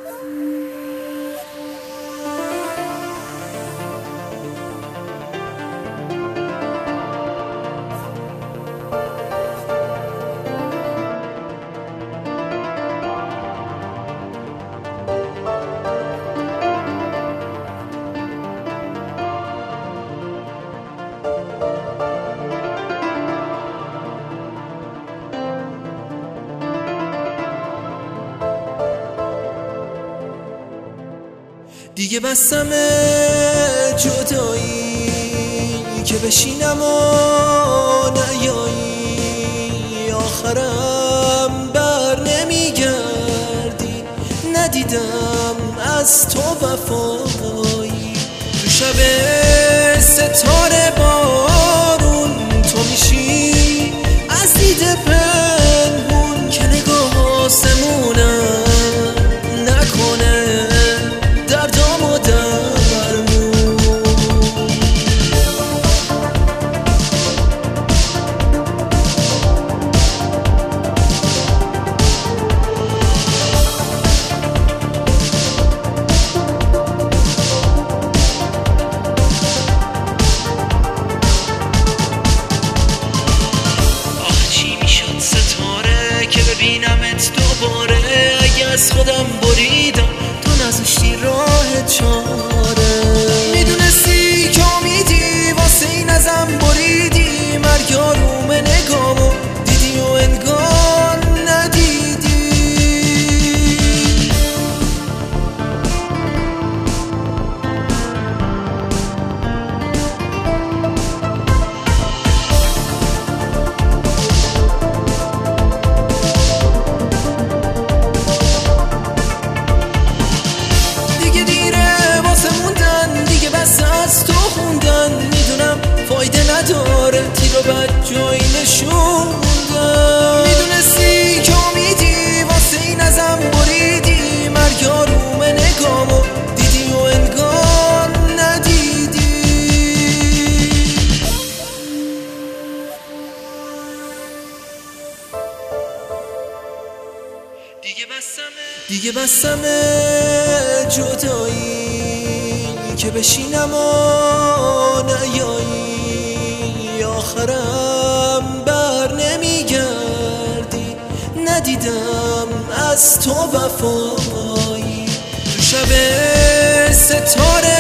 دیگه بسم جدایی که بشینم و نیایی، آخرم بر نمیگردی، ندیدم از تو وفایی. تو شب ستاره بارون تو میشی از دید پنهون که نگاه آسمونم نکنه دردام و درمون. آه چی میشد ستاره که ببینمت دوباره، اگه از خودم بریدم تو نذاشتی راه چاره. میدونستی که امیدی واسه این ازم بریدی، مرگ آروم نگامو دیدی و انگار ندیدی. دیگه دیره واسه موندن، دیگه بس از تو خوندن، میدونم فایده نداره تیر و بد جایی نشوندن. میدونستی که امیدی واسه این ازم بریدی، مرگ آروم نگامو دیدی و انگار ندیدی. دیگه بسم جدایی که بشینم و نیایی، آخرم بر نمیگردی، ندیدم از تو وفایی. تو شب ستاره